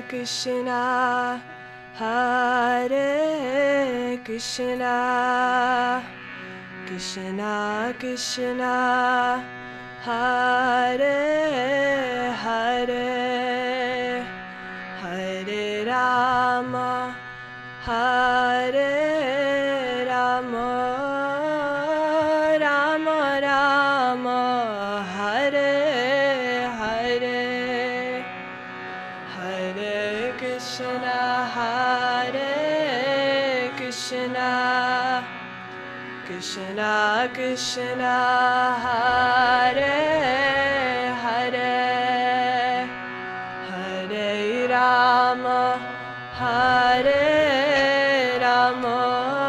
Krishna, Hare Krishna, Krishna Krishna, Hare Hare, Hare Rama, Hare Rama, Rama Rama, Hare Hare, Hare Krishna, Hare Krishna, Krishna Krishna, Hare Hare, Hare Rama, Hare Rama,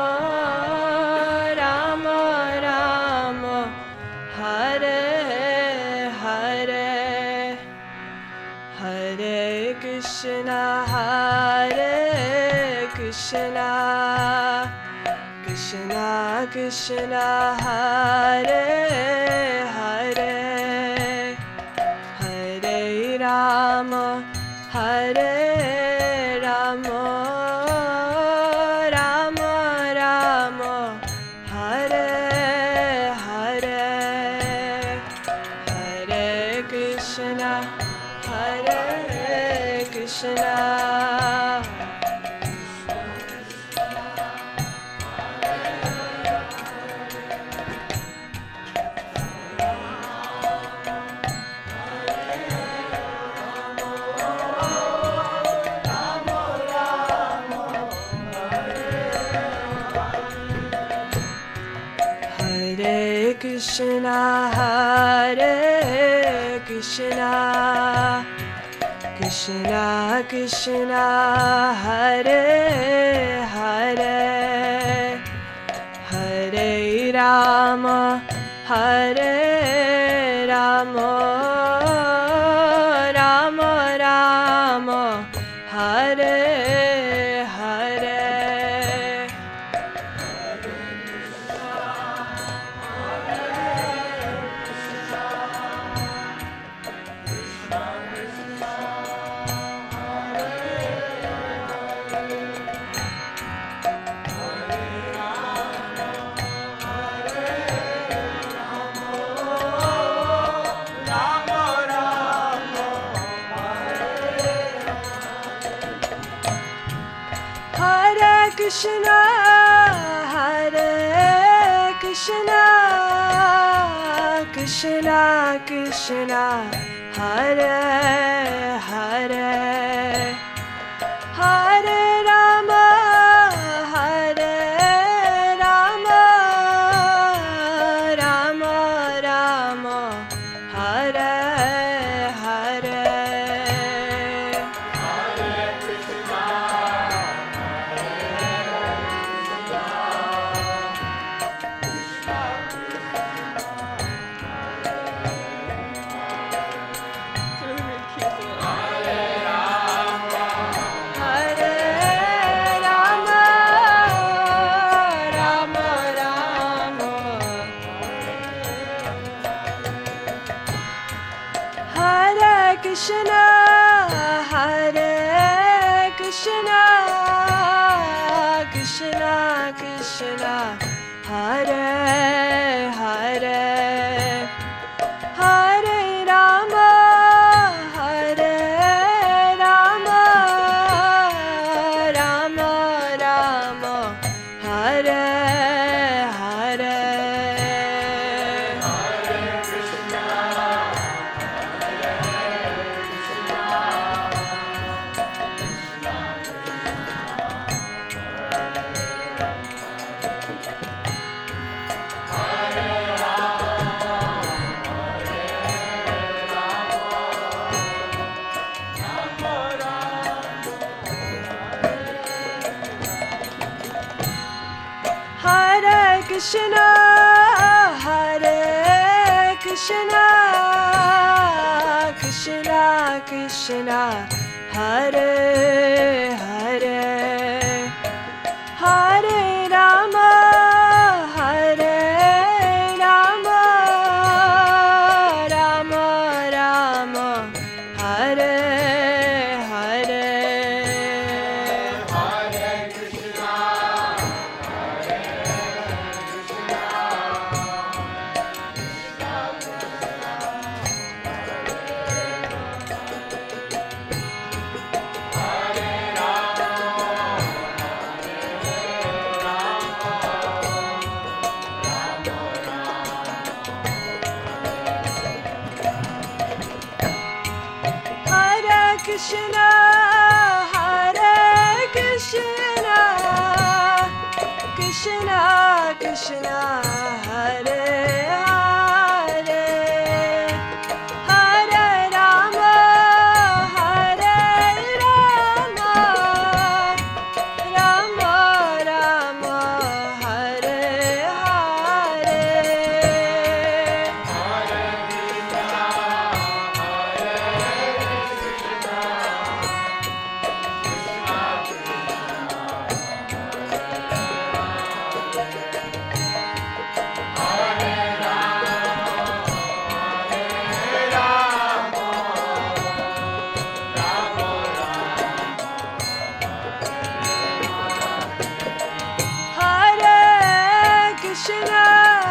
Rama Rama, Hare Hare, Hare Krishna, Hare Krishna, Krishna Krishna, Hare Hare, Hare Rama, Hare Rama, Rama Rama, Hare Hare, Hare Krishna, Hare Krishna, Hare Krishna, Hare Krishna, Krishna Krishna, Hare Hare, Hare Rama, Hare Rama, Rama Rama, Hare Hare, Hare Krishna, Hare Krishna, Krishna Krishna, Hare Hare, Hare Rama, Hare Rama, Rama Rama, Hare Hare, Krishna, Hare Krishna, Krishna Krishna, Hare Hare, Hare Rama, Hare Rama, Rama Rama, Hare Hare, Hare Krishna, Hare Krishna, Krishna Krishna, Hare Hare, Hare Rama, Hare Rama, Rama Rama, Hare Hare, Krishna, Hare Krishna, Krishna Krishna, Hare Hare, Hare Rama, Hare Rama, Rama Rama, Hare Hare. Hare Krishna,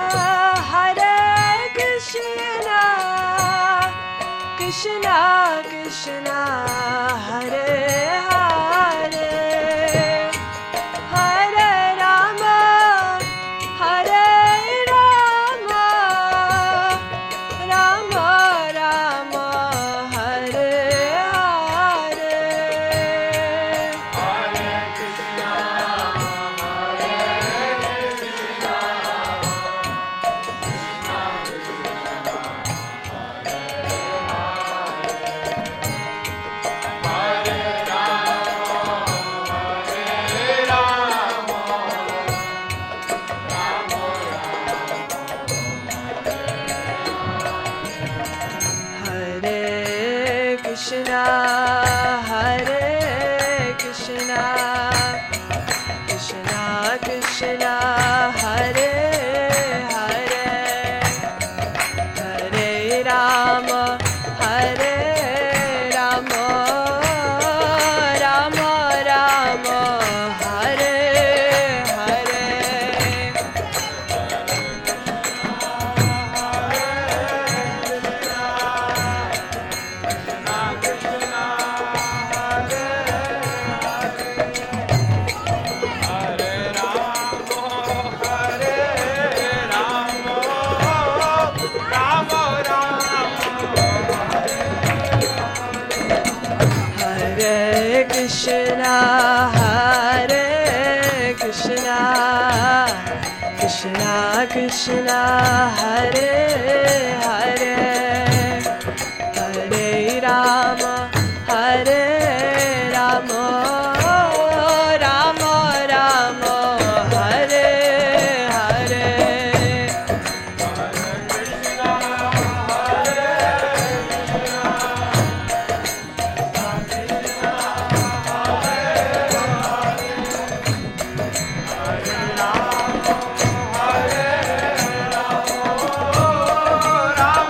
Hare Krishna, Krishna Krishna, Hare Hare, Hare Rama, Hare Rama, Rama Rama, Hare Hare. Hare Krishna, Hare Krishna, Krishna Krishna, Hare Hare, Hare Rama, Hare Rama, Rama Rama, Hare Hare. Hare Krishna, Hare Krishna, Krishna Krishna, Hare Hare, Hare Rama, Hare Rama, Rama Rama, Hare Hare. Rama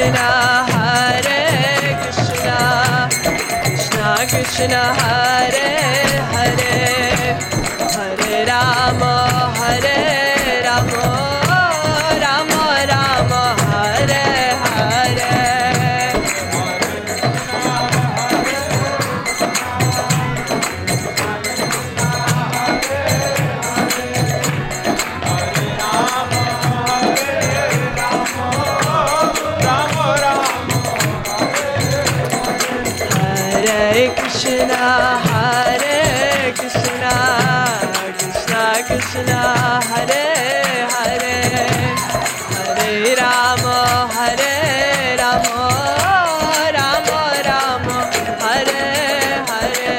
Krishna Hare Krishna Krishna Krishna Hare Hare Hare Rama Hare Rama Rama Rama Hare Hare Hare Krishna Hare Krishna Krishna Krishna Hare Hare Hare Rama Hare Rama Rama Rama Hare Hare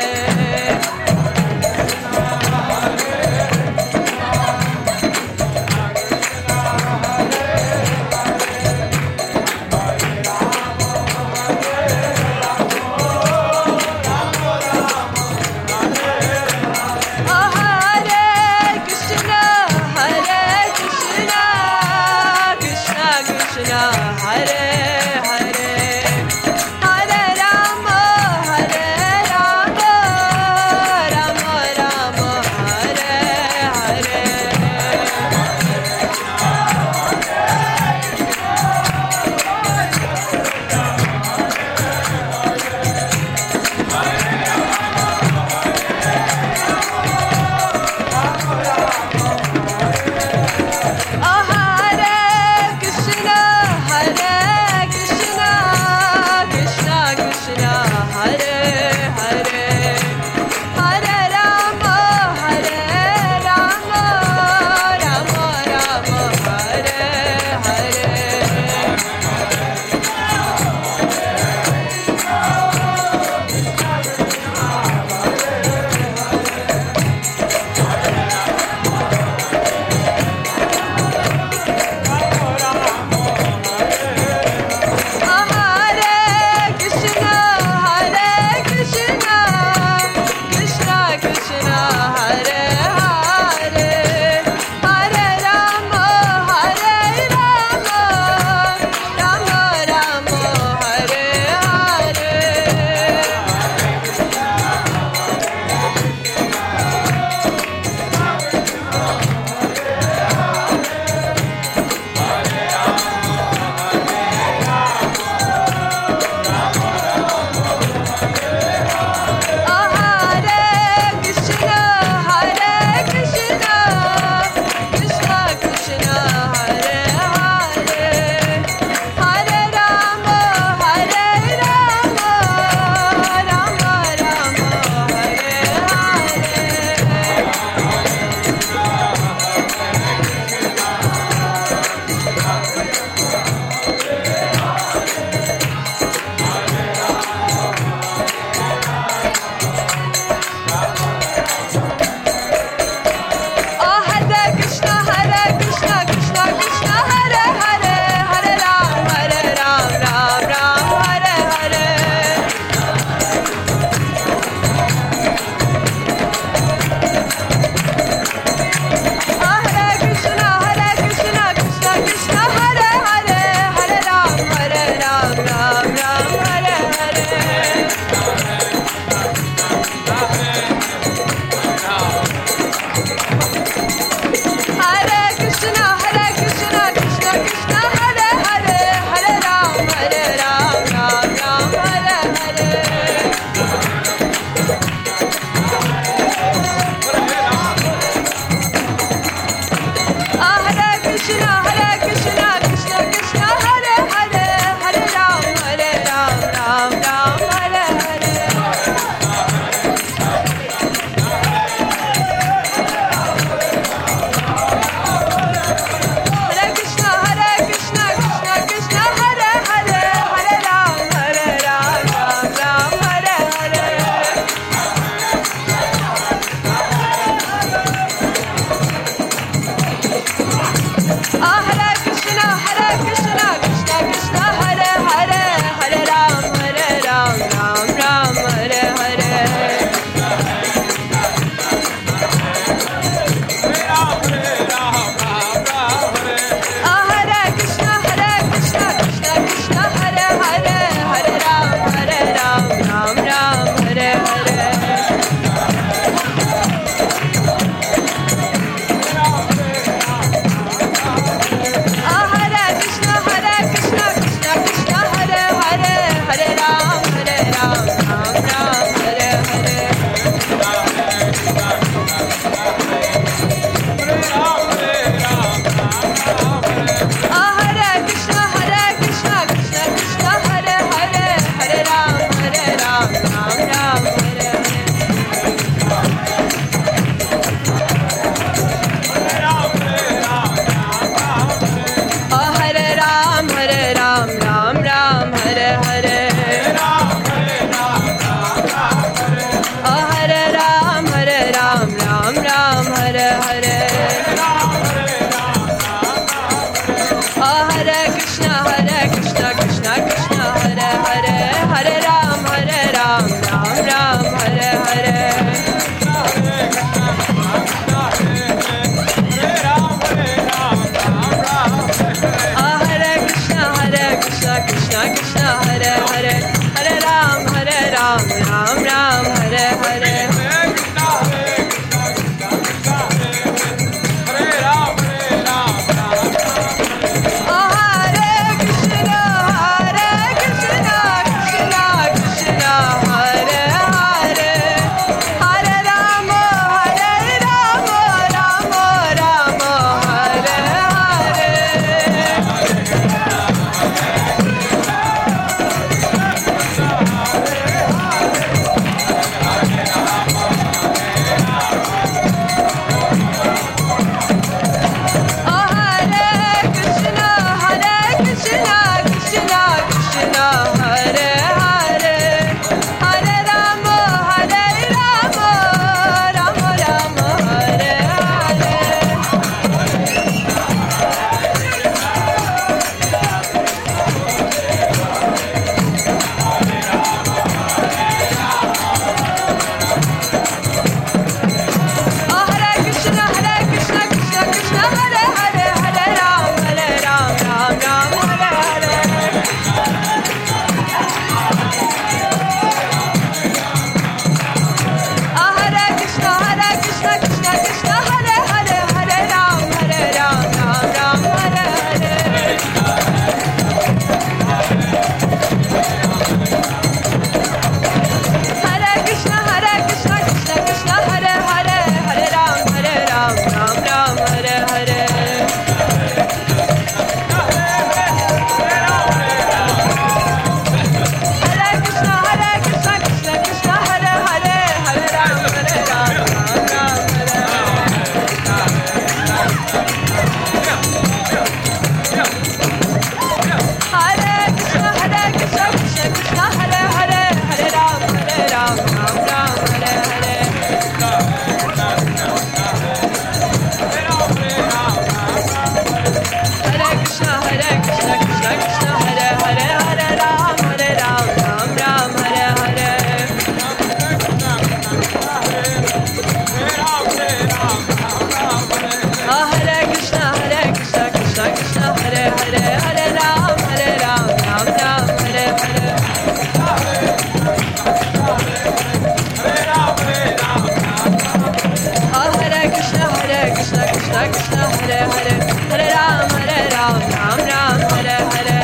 Krishna Hare Hare Hare Ram Ram Ram Hare Hare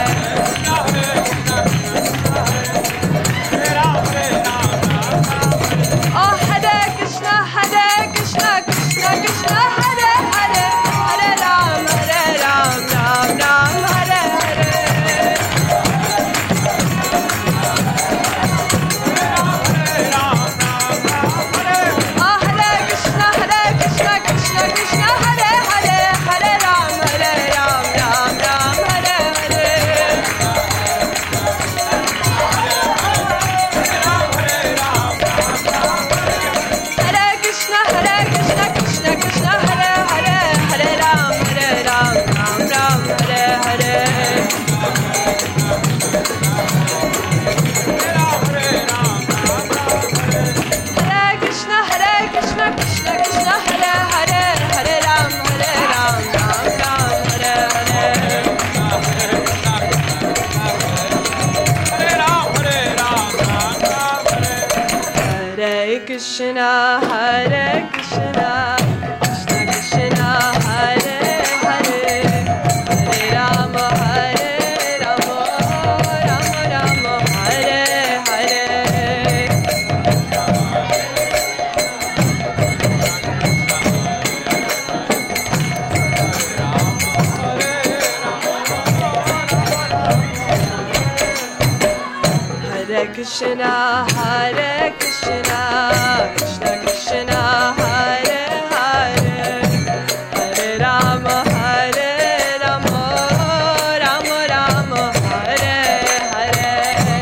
Oh Hare Krishna Krishna Krishna Hare Hare Hare Ram Ram Ram Hare Hare Oh Hare Krishna Krishna Krishna Hare Hare Hare Ram Ram Ram Hare Hare Hare Krishna Krishna Krishna Hare Hare Hare Ram Ram Ram Hare Hare Hare Krishna Krishna Krishna Hare Hare Hare Ram Ram Ram Hare Hare Hare Krishna Krishna Krishna Hare Hare Hare Ram Ram Ram Hare Hare Hare Krishna Krishna Krishna Hare Hare Hare Ram Ram Ram Hare Hare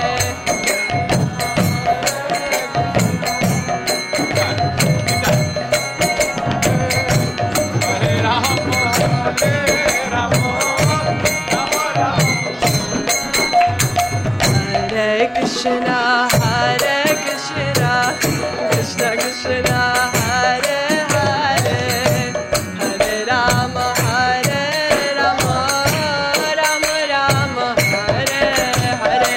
Hare Krishna Krishna Krishna Hare Hare Hare Ram Ram Ram Hare Hare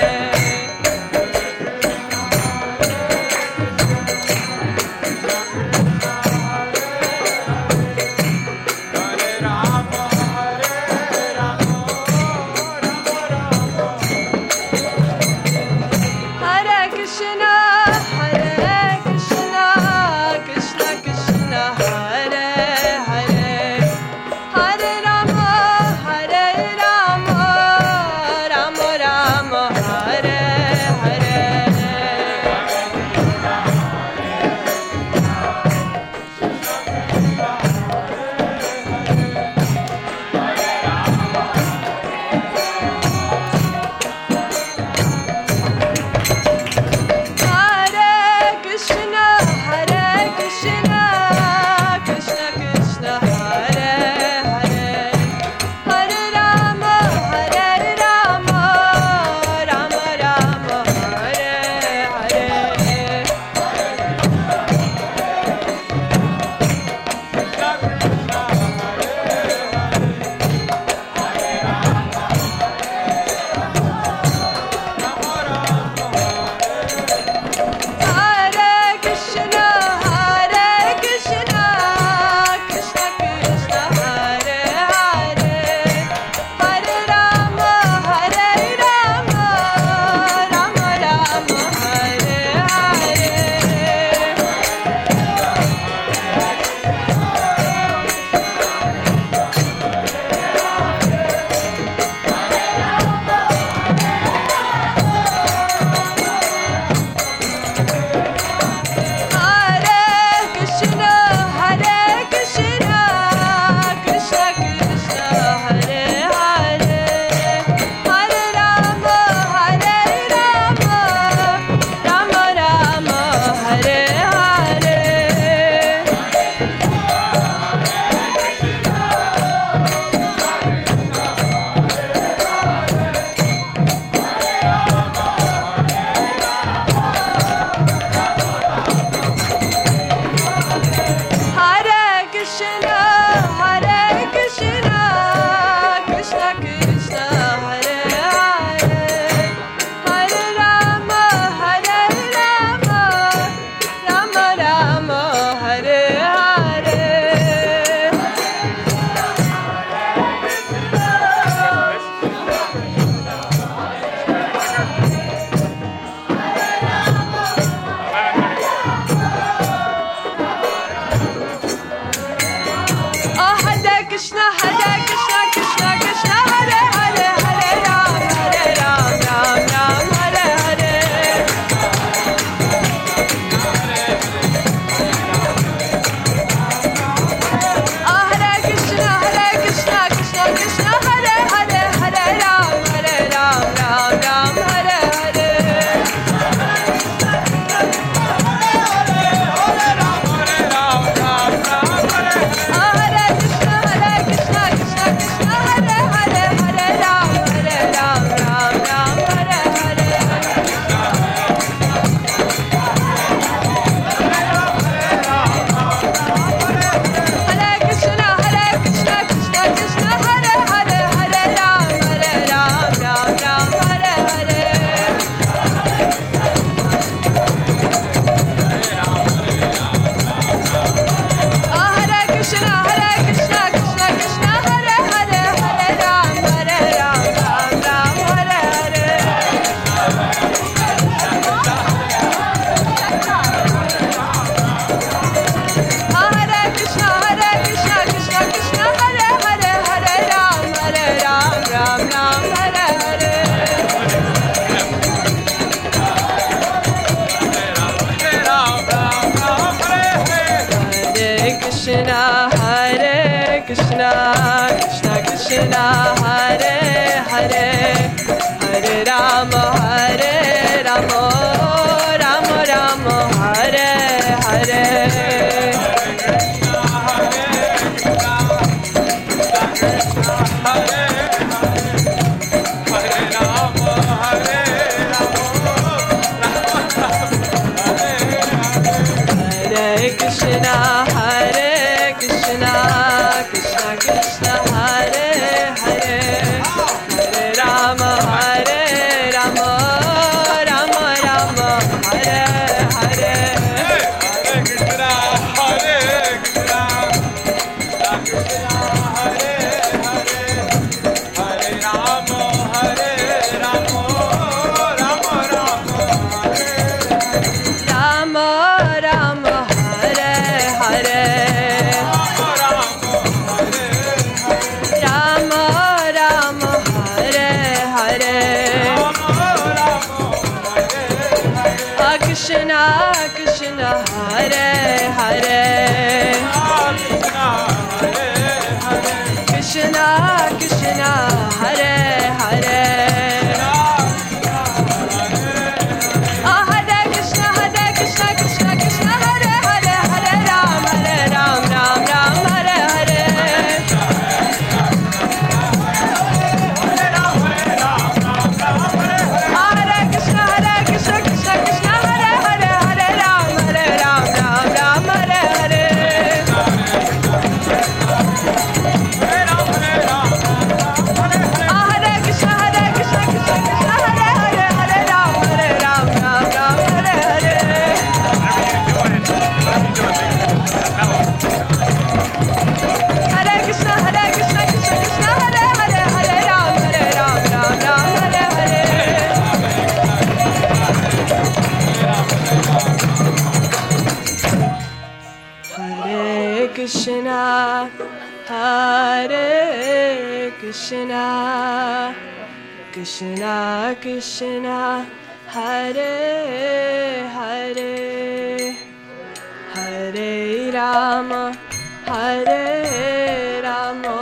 Krishna Hare Krishna Krishna Krishna Hare Hare Hare Ram Ram Ram Hare Hare Hare Krishna Krishna Krishna Hare Hare Hare Ram Ram Ram Hare Hare Krishna Krishna Hare Hare Hare Rama Hare Rama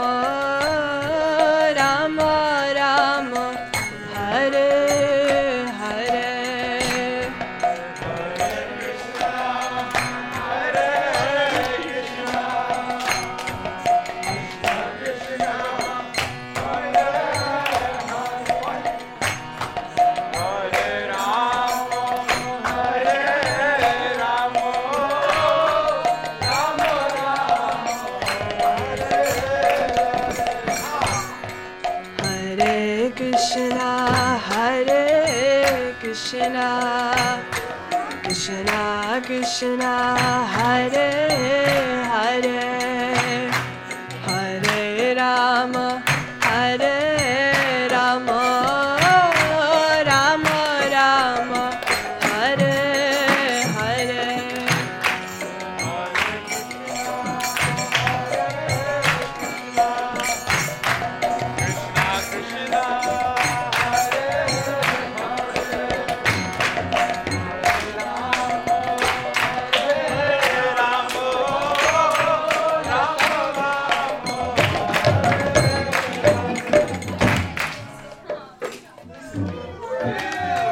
Rama Rama Hare Hare Krishna Krishna Krishna Hare Hare Hare Rama Hare Rama Rama Rama Hare Hare Hare